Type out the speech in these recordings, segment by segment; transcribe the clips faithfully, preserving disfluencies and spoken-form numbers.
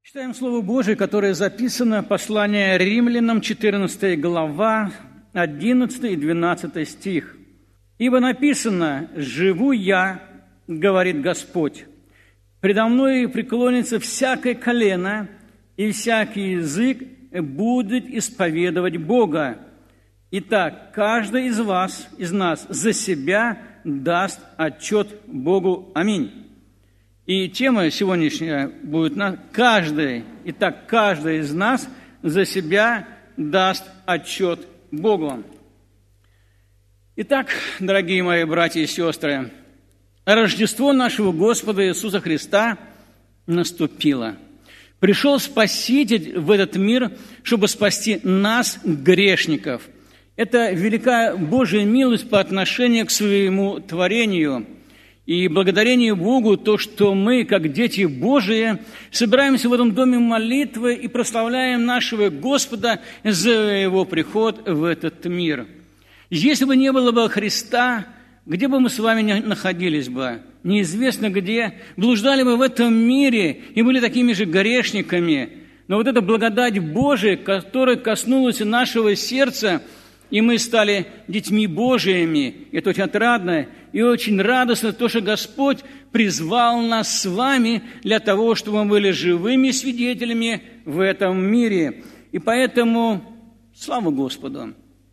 Читаем Слово Божие, которое записано в послании Римлянам, четырнадцатая глава, одиннадцатый и двенадцатый стих. «Ибо написано: „Живу я, говорит Господь, предо мной преклонится всякое колено, и всякий язык будет исповедовать Бога. Итак, каждый из вас, из нас, за себя даст отчет Богу. Аминь». И тема сегодняшняя будет на каждый, итак, каждый из нас за себя даст отчет Богу. Итак, дорогие мои братья и сестры, Рождество нашего Господа Иисуса Христа наступило. Пришел Спаситель в этот мир, чтобы спасти нас, грешников. Это великая Божья милость по отношению к своему творению. И благодарение Богу, то, что мы, как дети Божии, собираемся в этом доме молитвы и прославляем нашего Господа за Его приход в этот мир. Если бы не было бы Христа, где бы мы с вами находились бы? Неизвестно где. Блуждали бы в этом мире и были такими же грешниками. Но вот эта благодать Божия, которая коснулась нашего сердца, и мы стали детьми Божиими. Это очень отрадно и очень радостно, то, что Господь призвал нас с вами для того, чтобы мы были живыми свидетелями в этом мире. И поэтому слава Господу.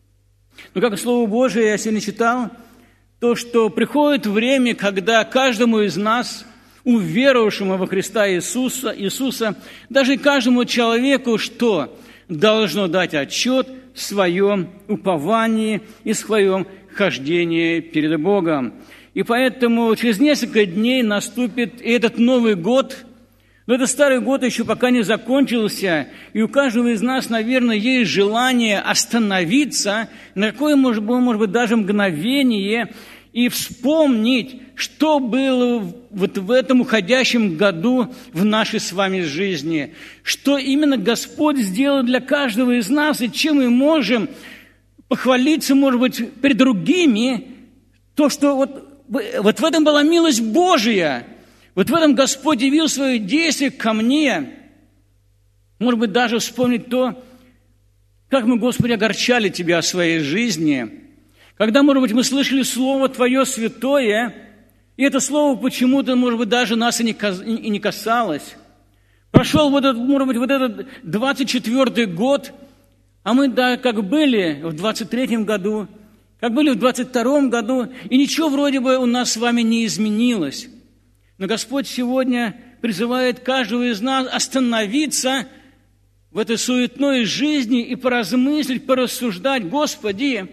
Но как Слово Божие я сегодня читал, то, что приходит время, когда каждому из нас, уверовавшему во Христа Иисуса, Иисуса, даже каждому человеку, что должно дать отчет в своем уповании и в своем хождении перед Богом. И поэтому через несколько дней наступит этот Новый год. Но этот старый год еще пока не закончился, и у каждого из нас, наверное, есть желание остановиться на какое, может быть, может быть, даже мгновение и вспомнить, что было вот в этом уходящем году в нашей с вами жизни, что именно Господь сделал для каждого из нас, и чем мы можем похвалиться, может быть, перед другими, то, что вот, вот в этом была милость Божия, вот в этом Господь явил свое действие ко мне. Может быть, даже вспомнить то, как мы, Господи, огорчали Тебя о своей жизни, когда, может быть, мы слышали Слово Твое святое, и это Слово почему-то, может быть, даже нас и не касалось. Прошел, вот этот, может быть, вот этот двадцать четвёртый год, а мы, да, как были в двадцать третьем году, как были в двадцать втором году, и ничего вроде бы у нас с вами не изменилось. Но Господь сегодня призывает каждого из нас остановиться в этой суетной жизни и поразмыслить, порассуждать: Господи,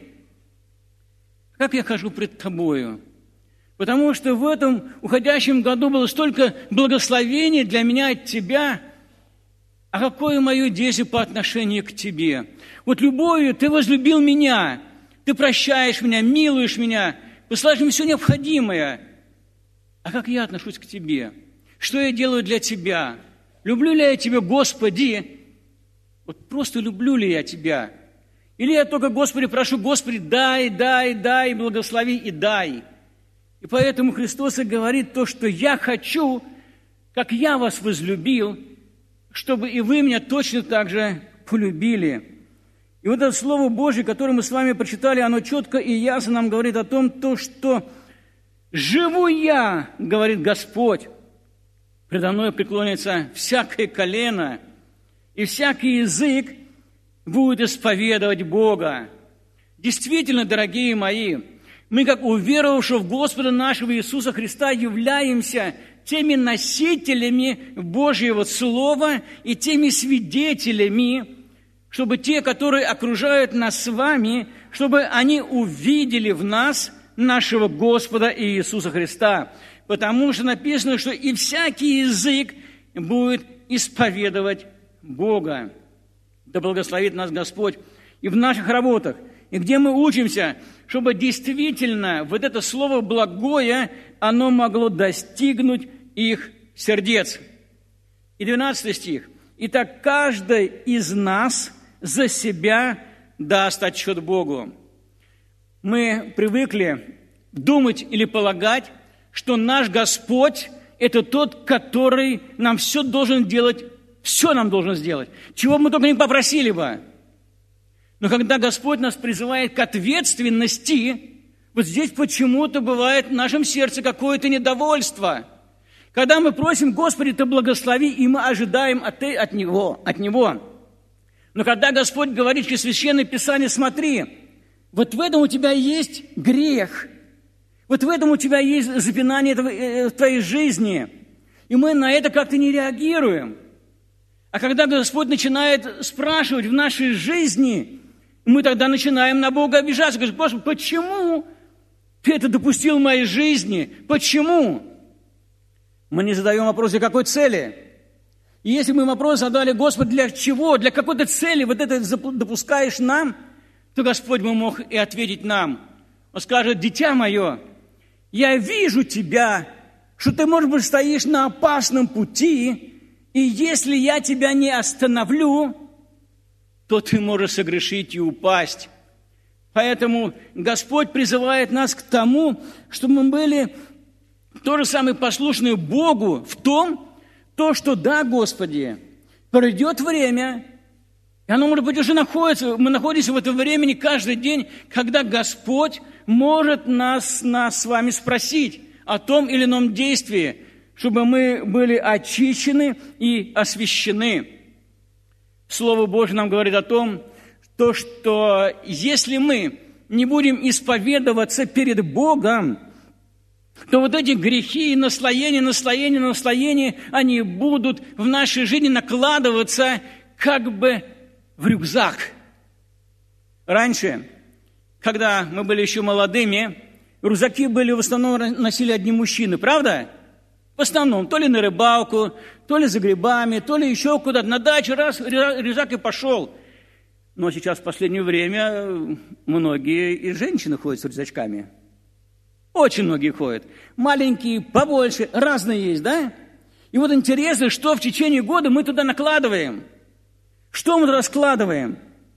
как я хожу пред Тобою? Потому что в этом уходящем году было столько благословений для меня от Тебя, а какое мое действие по отношению к Тебе? Вот любовью Ты возлюбил меня, Ты прощаешь меня, милуешь меня, посылаешь мне все необходимое. А как я отношусь к Тебе? Что я делаю для Тебя? Люблю ли я Тебя, Господи? Вот просто люблю ли я Тебя? Или я только, Господи, прошу: Господи, дай, дай, дай, благослови и дай. И поэтому Христос и говорит то, что я хочу, как я вас возлюбил, чтобы и вы меня точно так же полюбили. И вот это Слово Божие, которое мы с вами прочитали, оно четко и ясно нам говорит о том, то, что «живу я, — говорит Господь, — предо мной преклонится всякое колено, и всякий язык будет исповедовать Бога». Действительно, дорогие мои, мы, как уверовавшие в Господа нашего Иисуса Христа, являемся теми носителями Божьего Слова и теми свидетелями, чтобы те, которые окружают нас с вами, чтобы они увидели в нас нашего Господа Иисуса Христа. Потому что написано, что и всякий язык будет исповедовать Бога. Да благословит нас Господь и в наших работах, и где мы учимся, чтобы действительно вот это слово благое, оно могло достигнуть их сердец. И двенадцатый стих. «Итак, каждый из нас за себя даст отчет Богу». Мы привыкли думать или полагать, что наш Господь – это тот, который нам все должен делать все нам должен сделать, чего бы мы только не попросили бы. Но когда Господь нас призывает к ответственности, вот здесь почему-то бывает в нашем сердце какое-то недовольство. Когда мы просим: Господи, Ты благослови, и мы ожидаем от, от Него, от Него. Но когда Господь говорит через Священное Писание: смотри, вот в этом у тебя есть грех, вот в этом у тебя есть запинание в твоей жизни, и мы на это как-то не реагируем. А когда Господь начинает спрашивать в нашей жизни, мы тогда начинаем на Бога обижаться. Говорим: Господи, почему Ты это допустил в моей жизни? Почему? Мы не задаем вопрос, для какой цели. И если мы вопрос задали: Господи, для чего, для какой-то цели вот это допускаешь нам, то Господь бы мог и ответить нам. Он скажет: дитя мое, я вижу тебя, что ты, может быть, стоишь на опасном пути, и если я тебя не остановлю, то ты можешь согрешить и упасть. Поэтому Господь призывает нас к тому, чтобы мы были то же самое послушные Богу в том, то, что да, Господи, пройдет время, и оно, может быть, уже находится, мы находимся в этом времени каждый день, когда Господь может нас, нас с вами спросить о том или ином действии, чтобы мы были очищены и освящены. Слово Божье нам говорит о том, то, что если мы не будем исповедоваться перед Богом, то вот эти грехи и наслоения, наслоения, наслоения, они будут в нашей жизни накладываться как бы в рюкзак. Раньше, когда мы были еще молодыми, рюкзаки были в основном носили одни мужчины, правда? В основном, то ли на рыбалку, то ли за грибами, то ли еще куда-то, на дачу, раз, рюкзак и пошел. Но сейчас в последнее время многие и женщины ходят с рюкзачками. Очень многие ходят. Маленькие, побольше, разные есть, да? И вот интересно, что в течение года мы туда накладываем. Что мы туда складываем?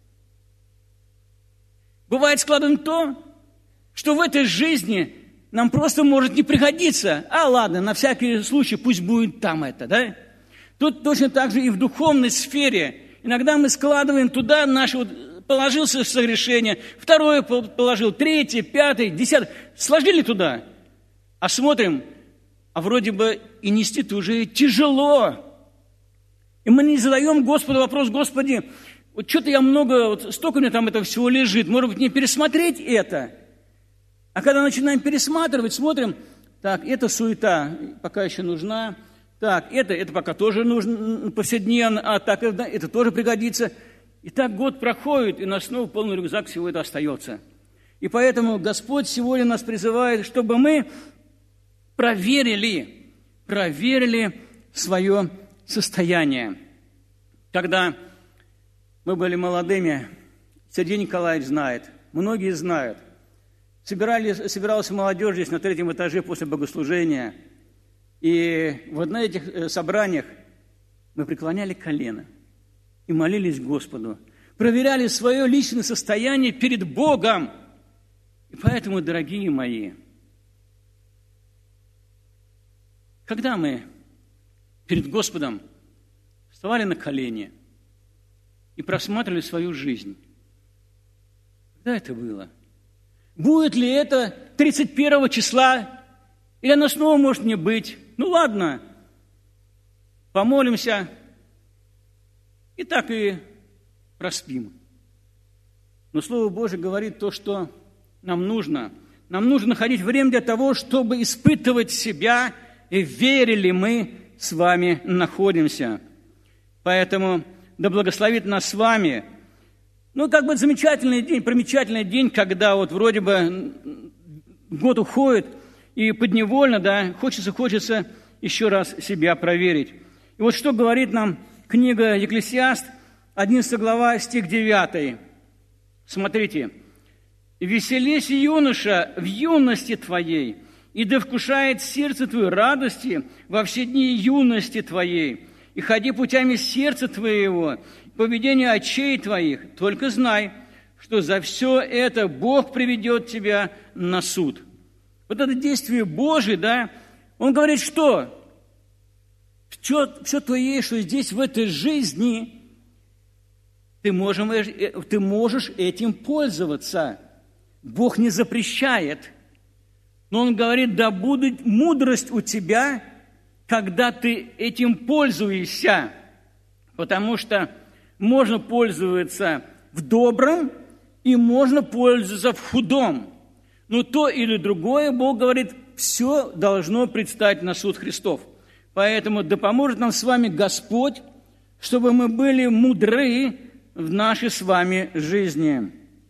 Бывает складываем то, что в этой жизни нам просто может не пригодиться. А ладно, на всякий случай пусть будет там это, да? Тут точно так же и в духовной сфере. Иногда мы складываем туда наши, вот, положился в согрешение, второе положил, третье, пятое, десятое. Сложили туда, а смотрим, а вроде бы и нести-то уже тяжело. И мы не задаем Господу вопрос: Господи, вот что-то я много, вот столько у меня там этого всего лежит, может быть, мне пересмотреть это? А когда начинаем пересматривать, смотрим, так, это суета пока еще нужна, так, это, это пока тоже нужно повседневно, а так, это, это тоже пригодится. И так год проходит, и у нас снова полный рюкзак всего это остается. И поэтому Господь сегодня нас призывает, чтобы мы проверили, проверили свое состояние. Когда мы были молодыми, Сергей Николаевич знает, многие знают, собирали, собиралась молодежь здесь на третьем этаже после богослужения, и вот на этих собраниях мы преклоняли колено и молились Господу, проверяли свое личное состояние перед Богом. И поэтому, дорогие мои, когда мы перед Господом вставали на колени и просматривали свою жизнь, когда это было? Будет ли это тридцать первого числа, или оно снова может не быть? Ну ладно, помолимся, и так и проспим. Но Слово Божие говорит то, что нам нужно. Нам нужно находить время для того, чтобы испытывать себя, и верили мы с вами находимся. Поэтому да благословит нас с вами. Ну, как бы замечательный день, примечательный день, когда вот вроде бы год уходит, и подневольно, да, хочется, хочется еще раз себя проверить. И вот что говорит нам книга Екклесиаст, одиннадцатая глава, стих девятый. Смотрите. «Веселись, юноша, в юности твоей, и да вкушает сердце твое радости во все дни юности твоей, и ходи путями сердца твоего, поведению очей твоих, только знай, что за все это Бог приведет тебя на суд». Вот это действие Божие, да, он говорит, что Все, все твое, что здесь в этой жизни, ты, можем, ты можешь этим пользоваться. Бог не запрещает, но Он говорит, да будет мудрость у тебя, когда ты этим пользуешься, потому что можно пользоваться в добром и можно пользоваться в худом. Но то или другое, Бог говорит, все должно предстать на суд Христов. Поэтому да поможет нам с вами Господь, чтобы мы были мудры в нашей с вами жизни.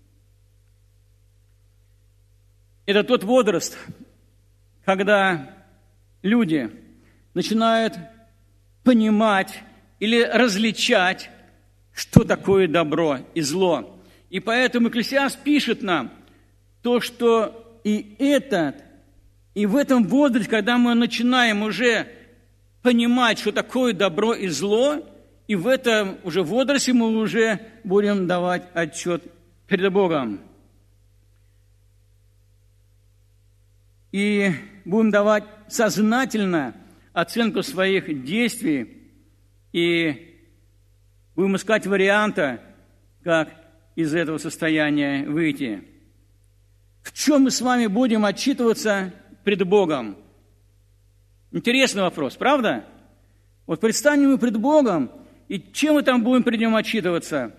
Это тот возраст, когда люди начинают понимать или различать, что такое добро и зло. И поэтому Экклесиаст пишет нам то, что и этот, и в этом возрасте, когда мы начинаем уже понимать, что такое добро и зло, и в этом уже возрасте мы уже будем давать отчет перед Богом. И будем давать сознательно оценку своих действий, и будем искать варианта, как из этого состояния выйти. В чем мы с вами будем отчитываться пред Богом? Интересный вопрос, правда? Вот предстанем мы пред Богом, и чем мы там будем пред Ним отчитываться?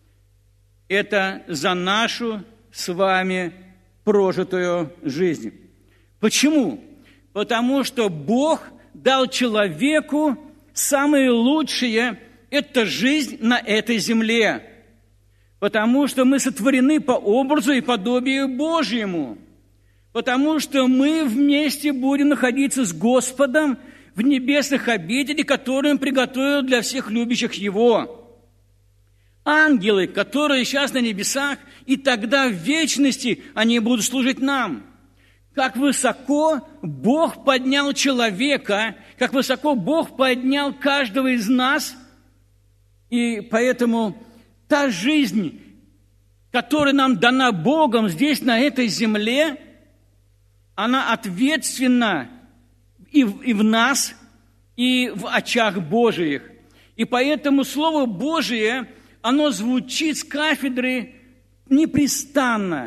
Это за нашу с вами прожитую жизнь. Почему? Потому что Бог дал человеку самое лучшее – это жизнь на этой земле. Потому что мы сотворены по образу и подобию Божьему. Потому что мы вместе будем находиться с Господом в небесных обителях, которые Он приготовил для всех любящих Его. Ангелы, которые сейчас на небесах, и тогда в вечности они будут служить нам. Как высоко Бог поднял человека, как высоко Бог поднял каждого из нас, и поэтому та жизнь, которая нам дана Богом здесь, на этой земле, она ответственна и в, и в нас, и в очах Божиих. И поэтому Слово Божие, оно звучит с кафедры непрестанно,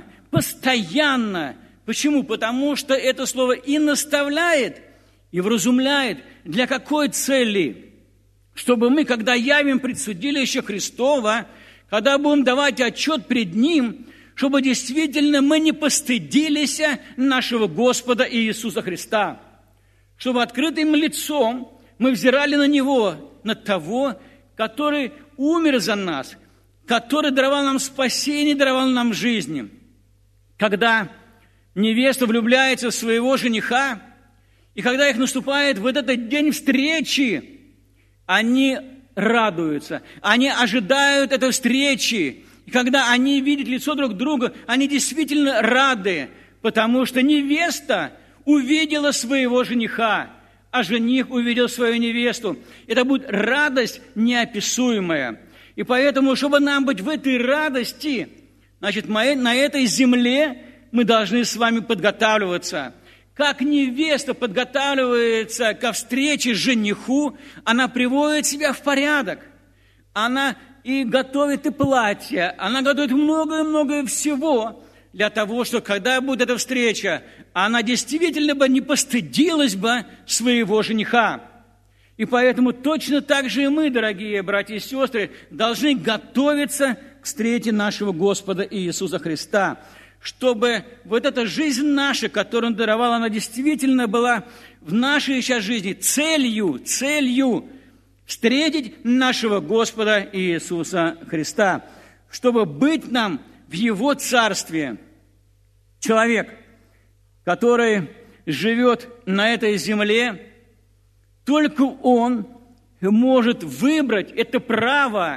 постоянно. Почему? Потому что это Слово и наставляет, и вразумляет. Для какой цели? Чтобы мы, когда явим пред судилище Христова, когда будем давать отчет пред Ним, чтобы действительно мы не постыдились нашего Господа Иисуса Христа. Чтобы открытым лицом мы взирали на Него, на того, который умер за нас, который даровал нам спасение, даровал нам жизнь. Когда невеста влюбляется в своего жениха, и когда их наступает вот этот день встречи, они радуются, они ожидают этой встречи. И когда они видят лицо друг друга, они действительно рады, потому что невеста увидела своего жениха, а жених увидел свою невесту. Это будет радость неописуемая. И поэтому, чтобы нам быть в этой радости, значит, на этой земле мы должны с вами подготавливаться. Как невеста подготавливается ко встрече с жениху, она приводит себя в порядок. Она и готовит и платье, она готовит многое-многое всего для того, что когда будет эта встреча, она действительно бы не постыдилась бы своего жениха. И поэтому точно так же и мы, дорогие братья и сестры, должны готовиться к встрече нашего Господа Иисуса Христа, чтобы вот эта жизнь наша, которую Он даровал, она действительно была в нашей сейчас жизни целью, целью встретить нашего Господа Иисуса Христа, чтобы быть нам в Его Царстве. Человек, который живет на этой земле, только он может выбрать это право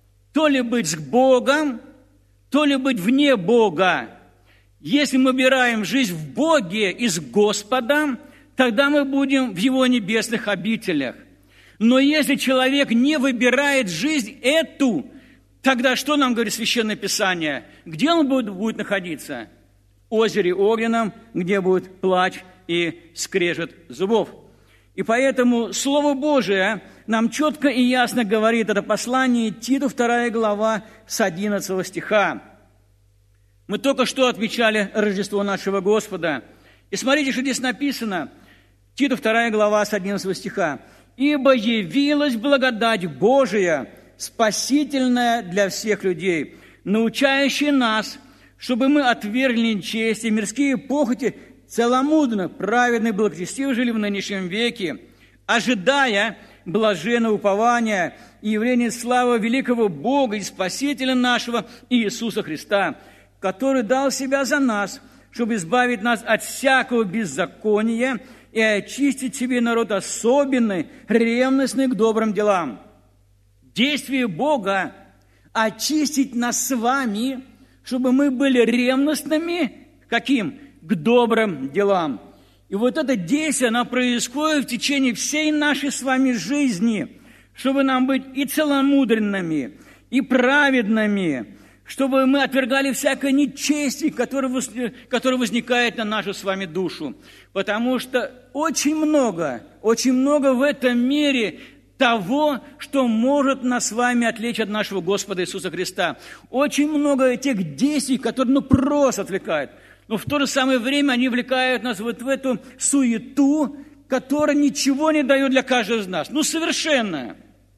то ли быть с Богом, то ли быть вне Бога. Если мы выбираем жизнь в Боге и с Господом, тогда мы будем в Его небесных обителях. Но если человек не выбирает жизнь эту, тогда что нам говорит Священное Писание? Где он будет, будет находиться? В озере огненном, где будет плач и скрежет зубов. И поэтому Слово Божие нам четко и ясно говорит, это послание Титу, вторая глава, с одиннадцатого стиха. Мы только что отмечали Рождество нашего Господа. И смотрите, что здесь написано. Титу, вторая глава, с одиннадцатого стиха. «Ибо явилась благодать Божия, спасительная для всех людей, научающая нас, чтобы мы отвергли нечестие, мирские похоти, целомудренно, праведно и благочестиво жили в нынешнем веке, ожидая блаженного упования и явления славы великого Бога и Спасителя нашего Иисуса Христа, который дал себя за нас, чтобы избавить нас от всякого беззакония и очистить себе народ особенный, ревностный к добрым делам». Действие Бога – очистить нас с вами, чтобы мы были ревностными, каким? К добрым делам. И вот это действие, оно происходит в течение всей нашей с вами жизни, чтобы нам быть и целомудренными, и праведными, чтобы мы отвергали всякое нечестие, которое возникает на нашу с вами душу. Потому что очень много, очень много в этом мире того, что может нас с вами отвлечь от нашего Господа Иисуса Христа. Очень много этих действий, которые ну, просто отвлекают. Но в то же самое время они влекают нас вот в эту суету, которая ничего не дает для каждого из нас. Ну, совершенно.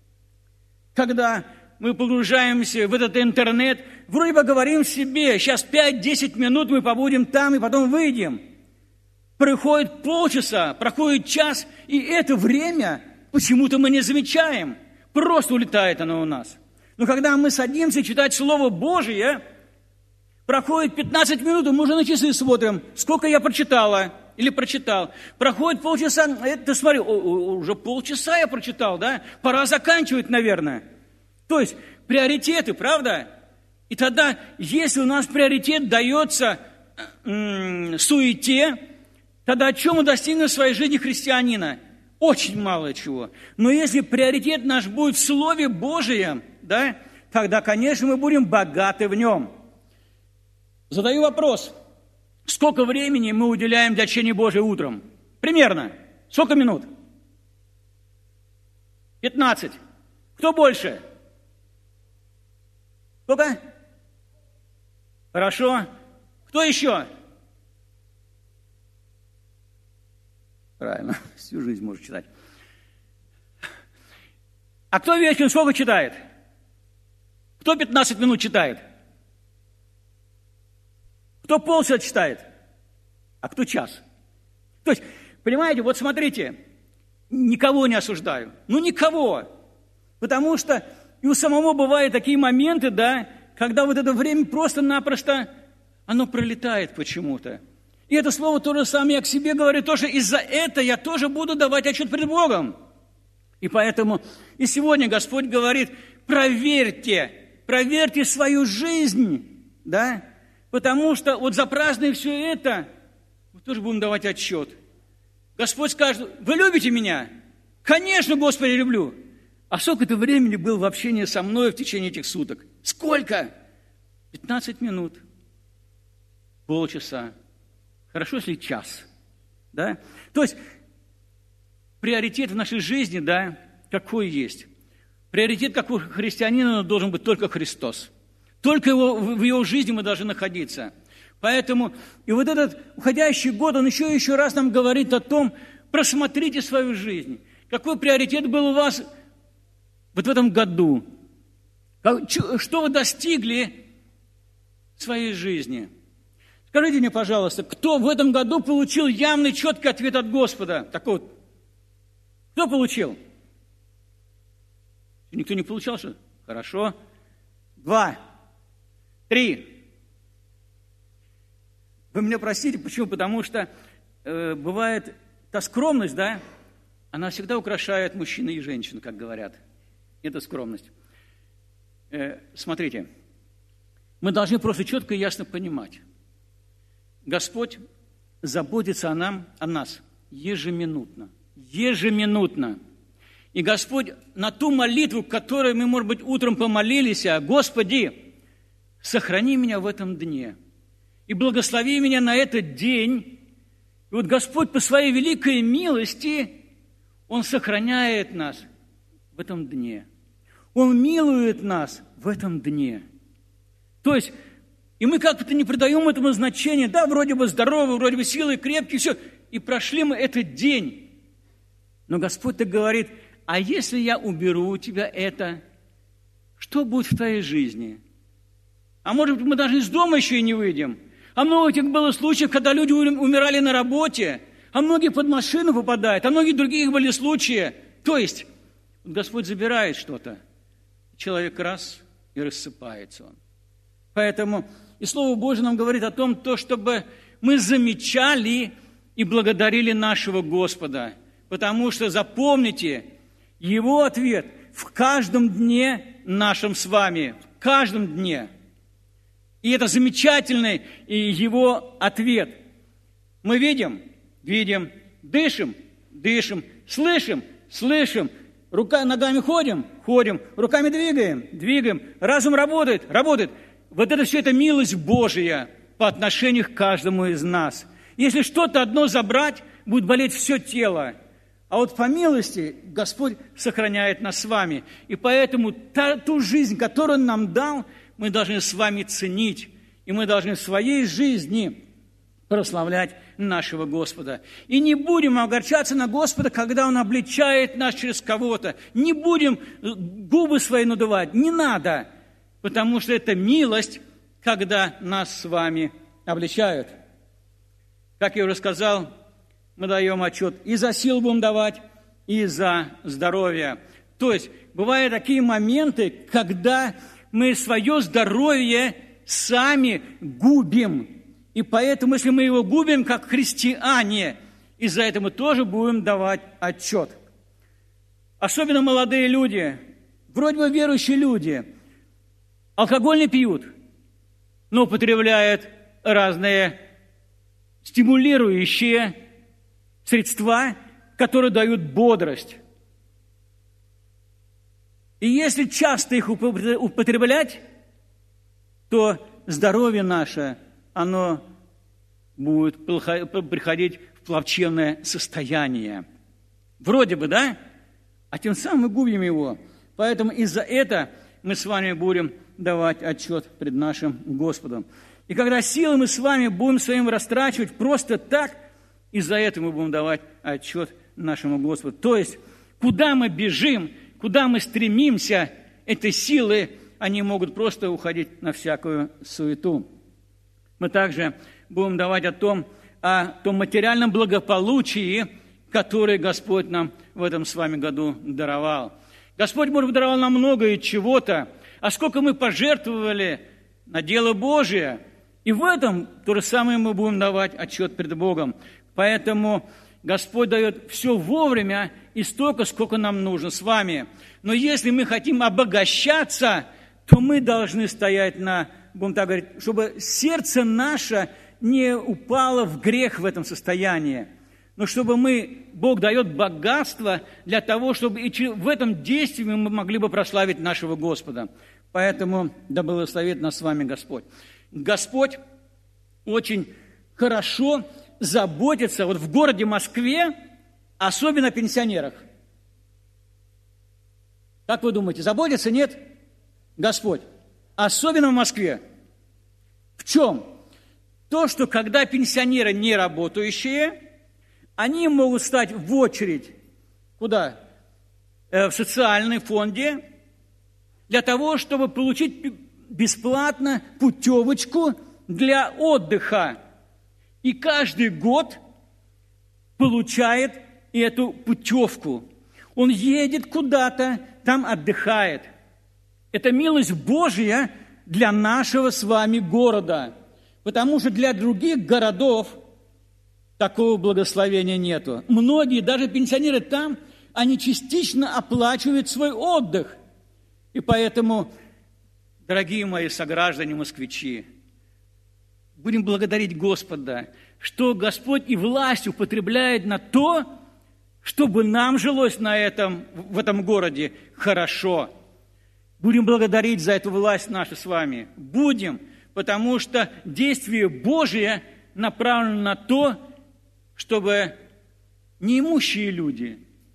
Когда мы погружаемся в этот интернет, вроде бы говорим себе, сейчас пять-десять минут мы побудем там и потом выйдем. Проходит полчаса, проходит час, и это время почему-то мы не замечаем. Просто улетает оно у нас. Но когда мы садимся читать Слово Божие, проходит пятнадцать минут, и мы уже на часы смотрим, сколько я прочитала или прочитал. Проходит полчаса, это смотри, уже полчаса я прочитал, да? Пора заканчивать, наверное. То есть приоритеты, правда? И тогда, если у нас приоритет дается м- суете, тогда о чем мы достигнем в своей жизни христианина? Очень мало чего. Но если приоритет наш будет в Слове Божием, да, тогда, конечно, мы будем богаты в нем. Задаю вопрос. Сколько времени мы уделяем для чтения Божия утром? Примерно. Сколько минут? пятнадцать. Кто больше? Сколько? Хорошо. Кто еще? Правильно. Всю жизнь может читать. А кто вечером сколько читает? Кто пятнадцать минут читает? Кто полчаса читает? А кто час? То есть, понимаете, вот смотрите, никого не осуждаю. Ну, никого. Потому что и у самого бывают такие моменты, да, когда вот это время просто-напросто, оно пролетает почему-то. И это слово то же самое я к себе говорю, тоже из-за этого я тоже буду давать отчет перед Богом. И поэтому и сегодня Господь говорит, проверьте, проверьте свою жизнь, да, потому что вот за праздное все это мы тоже будем давать отчет. Господь скажет, вы любите меня? Конечно, Господи, люблю. А сколько ты времени был в общении со мной в течение этих суток? Сколько? пятнадцать минут, полчаса. Хорошо, если час. Да? То есть приоритет в нашей жизни, да, какой есть? Приоритет, как у христианина, должен быть только Христос. Только его, в его жизни мы должны находиться. Поэтому и вот этот уходящий год, он еще и еще раз нам говорит о том, просмотрите свою жизнь. Какой приоритет был у вас вот в этом году? Что вы достигли в своей жизни? Скажите мне, пожалуйста, кто в этом году получил явный, четкий ответ от Господа? Такой вот. Кто получил? Никто не получал, что? Хорошо. Два. Три. Вы меня простите, почему? Потому что э, бывает та скромность, да, она всегда украшает мужчину и женщину, как говорят. Это скромность. Э, смотрите, мы должны просто четко и ясно понимать. Господь заботится о нам, о нас ежеминутно. Ежеминутно. И Господь на ту молитву, которой мы, может быть, утром помолились, а Господи, сохрани меня в этом дне и благослови меня на этот день. И вот Господь по своей великой милости, Он сохраняет нас в этом дне. Он милует нас в этом дне. То есть, и мы как-то не придаем этому значения. Да, вроде бы здоровы, вроде бы силы крепкие, все. И прошли мы этот день. Но Господь так говорит: а если я уберу у тебя это, что будет в твоей жизни? А может быть, мы даже из дома еще и не выйдем. А много этих было случаев, когда люди умирали на работе, а многие под машину попадают, а многие других были случаи. То есть, Господь забирает что-то, человек раз и рассыпается он. Поэтому и Слово Божие нам говорит о том, то, чтобы мы замечали и благодарили нашего Господа. Потому что, запомните, Его ответ в каждом дне нашем с вами, в каждом дне. И это замечательный Его ответ. Мы видим, видим, дышим, дышим, слышим, слышим, рука, ногами ходим, ходим, руками двигаем, двигаем, разум работает, работает. Вот это все это милость Божия по отношению к каждому из нас. Если что-то одно забрать, будет болеть все тело. А вот по милости Господь сохраняет нас с вами. И поэтому та, ту жизнь, которую Он нам дал, мы должны с вами ценить. И мы должны в своей жизни прославлять нашего Господа. И не будем огорчаться на Господа, когда Он обличает нас через кого-то. Не будем губы свои надувать. Не надо. Потому что это милость, когда нас с вами обличают. Как я уже сказал, мы даем отчет и за силу будем давать, и за здоровье. То есть, бывают такие моменты, когда мы свое здоровье сами губим. И поэтому, если мы его губим, как христиане, из-за этого мы тоже будем давать отчет. Особенно молодые люди, вроде бы верующие люди, алкоголь не пьют, но употребляют разные стимулирующие средства, которые дают бодрость. И если часто их употреблять, то здоровье наше, оно будет приходить в плачевное состояние. Вроде бы, да? А тем самым мы губим его. Поэтому из-за этого мы с вами будем давать отчет пред нашим Господом. И когда силы мы с вами будем своим растрачивать просто так, из-за этого мы будем давать отчет нашему Господу. То есть, куда мы бежим, куда мы стремимся, эти силы, они могут просто уходить на всякую суету. Мы также будем давать о том, о том материальном благополучии, которое Господь нам в этом с вами году даровал. Господь, может быть, даровал нам многое чего-то, а сколько мы пожертвовали на дело Божие. И в этом то же самое мы будем давать отчет перед Богом. Поэтому Господь дает все вовремя и столько, сколько нам нужно с вами. Но если мы хотим обогащаться, то мы должны стоять на, будем так говорить, чтобы сердце наше не упало в грех в этом состоянии. Но чтобы мы, Бог дает богатство для того, чтобы и в этом действии мы могли бы прославить нашего Господа. Поэтому да благословит нас с вами Господь. Господь очень хорошо заботится вот в городе Москве, особенно о пенсионерах. Как вы думаете, заботится, нет? Господь. Особенно в Москве. В чем? То, что когда пенсионеры не работающие, они могут стать в очередь. Куда? В социальном фонде. Для того, чтобы получить бесплатно путевочку для отдыха. И каждый год получает эту путевку. Он едет куда-то, там отдыхает. Это милость Божья для нашего с вами города. Потому что для других городов такого благословения нету. Многие, даже пенсионеры там, они частично оплачивают свой отдых. И поэтому, дорогие мои сограждане, москвичи, будем благодарить Господа, что Господь и власть употребляет на то, чтобы нам жилось на этом, в этом городе хорошо. Будем благодарить за эту власть нашу с вами. Будем, потому что действие Божие направлено на то, чтобы неимущие люди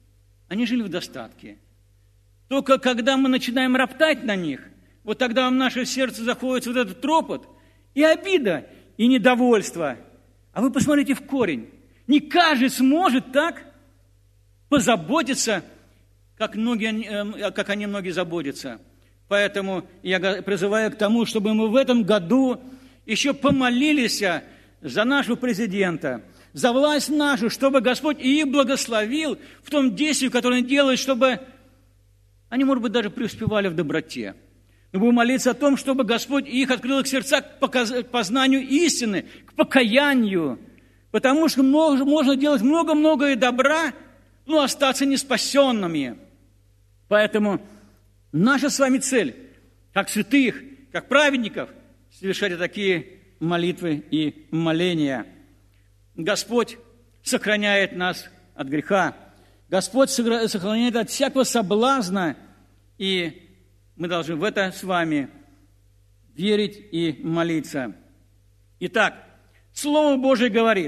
они жили в достатке. Только когда мы начинаем роптать на них, вот тогда в наше сердце заходит вот этот ропот, и обида, и недовольство. А вы посмотрите в корень. Не каждый сможет так позаботиться, как, многие, как они многие заботятся. Поэтому я призываю к тому, чтобы мы в этом году еще помолились за нашего президента, за власть нашу, чтобы Господь и их благословил в том действии, которое Он делает, чтобы они, может быть, даже преуспевали в доброте. Мы будем молиться о том, чтобы Господь их открыл их сердца к познанию истины, к покаянию, потому что можно делать много-много и добра, но остаться неспасенными. Поэтому наша с вами цель, как святых, как праведников, совершать такие молитвы и моления. Господь сохраняет нас от греха. Господь сохраняет от всякого соблазна, и мы должны в это с вами верить и молиться. Итак, Слово Божие говорит: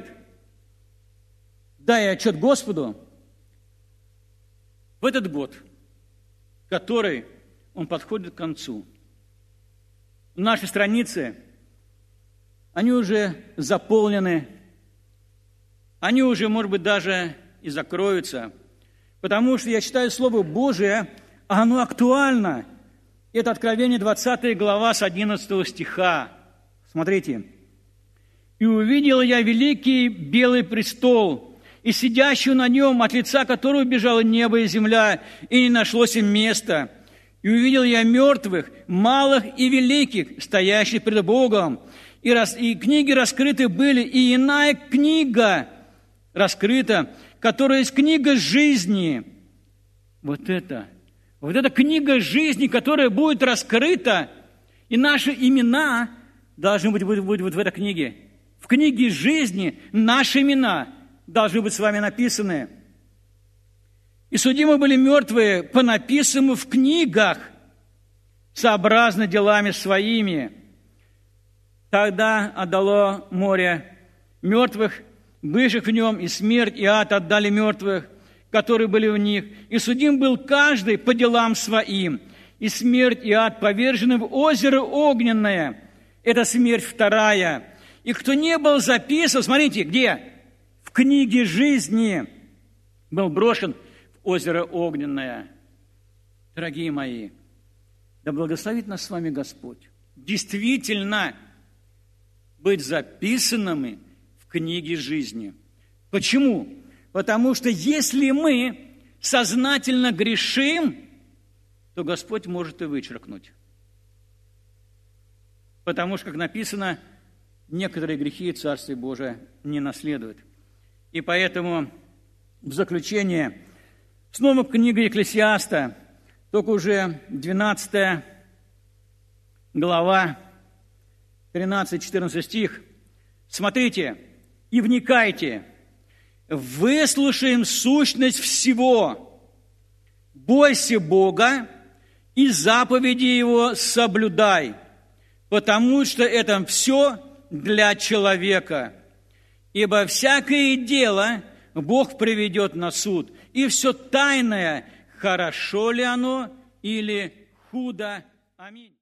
дай отчет Господу в этот год, который он подходит к концу. Наши страницы, они уже заполнены, они уже, может быть, даже и закроются, потому что я читаю Слово Божие, а оно актуально. Это Откровение двадцатая глава с одиннадцатого стиха. Смотрите. «И увидел я великий белый престол, и сидящего на нем, от лица которого бежало небо и земля, и не нашлось им места. И увидел я мертвых, малых и великих, стоящих пред Богом. И, рас, и книги раскрыты были, и иная книга раскрыта, которая есть книга жизни». Вот это, вот эта книга жизни, которая будет раскрыта, и наши имена должны быть, быть, быть вот в этой книге. В книге жизни наши имена должны быть с вами написаны. И судимы были мертвые по написанному в книгах, сообразно делами своими. Тогда отдало море мертвых, бывших в нем, и смерть, и ад отдали мертвых, которые были в них. И судим был каждый по делам своим. И смерть, и ад повержены в озеро огненное. Это смерть вторая. И кто не был записан, смотрите, где? В книге жизни, был брошен в озеро огненное. Дорогие мои, да благословит нас с вами Господь. Действительно быть записанными в книге жизни. Почему? Потому что если мы сознательно грешим, то Господь может и вычеркнуть. Потому что, как написано, некоторые грехи Царствие Божие не наследуют. И поэтому в заключение снова книга Екклесиаста, только уже двенадцатая глава, тринадцатый-четырнадцатый стих. Смотрите, и вникайте, выслушаем сущность всего, бойся Бога и заповеди Его соблюдай, потому что это все для человека. Ибо всякое дело Бог приведет на суд, и все тайное, хорошо ли оно или худо. Аминь.